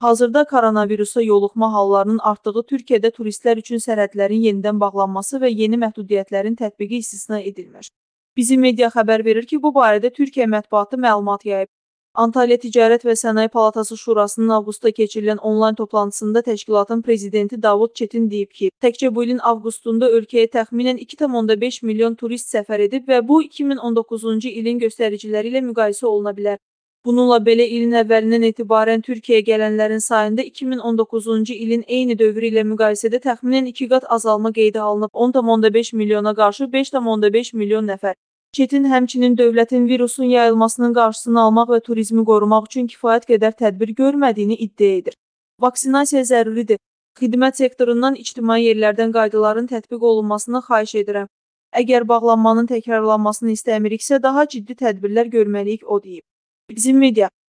Hazırda koronavirusa yoluxma hallarının artdığı Türkiyədə turistlər üçün sərhədlərin yenidən bağlanması və yeni məhdudiyyətlərin tətbiqi istisna edilmir. Bizim media xəbər verir ki, bu barədə Türkiyə mətbuatı məlumat yayıb. Antalya Ticarət və Sənaye Palatası Şurasının avqustda keçirilən onlayn toplantısında təşkilatın prezidenti Davud Çetin deyib ki, təkcə bu ilin avqustunda ölkəyə təxminən 2,5 milyon turist səfər edib və bu 2019-cu ilin göstəriciləri ilə müqayisə oluna bilər. Bununla belə ilin əvvəlindən etibarən Türkiyəyə gələnlərin sayında 2019-cu ilin eyni dövrü ilə müqayisədə təxminən 2 qat azalma qeydə alınıb, 10,5 milyona qarşı 5,5 milyon nəfər. Çetin həmçinin dövlətin virusun yayılmasının qarşısını almaq və turizmi qorumaq üçün kifayət qədər tədbir görmədiyini iddia edir. Vaksinasiya zəruridir. Xidmət sektorundan ictimai yerlərdən qaydaların tətbiq olunmasını xahiş edirəm. Əgər bağlanmanın təkrarlanmasını istəmiriksə, daha ciddi tədbirlər görməliyik, o deyib. Bizim media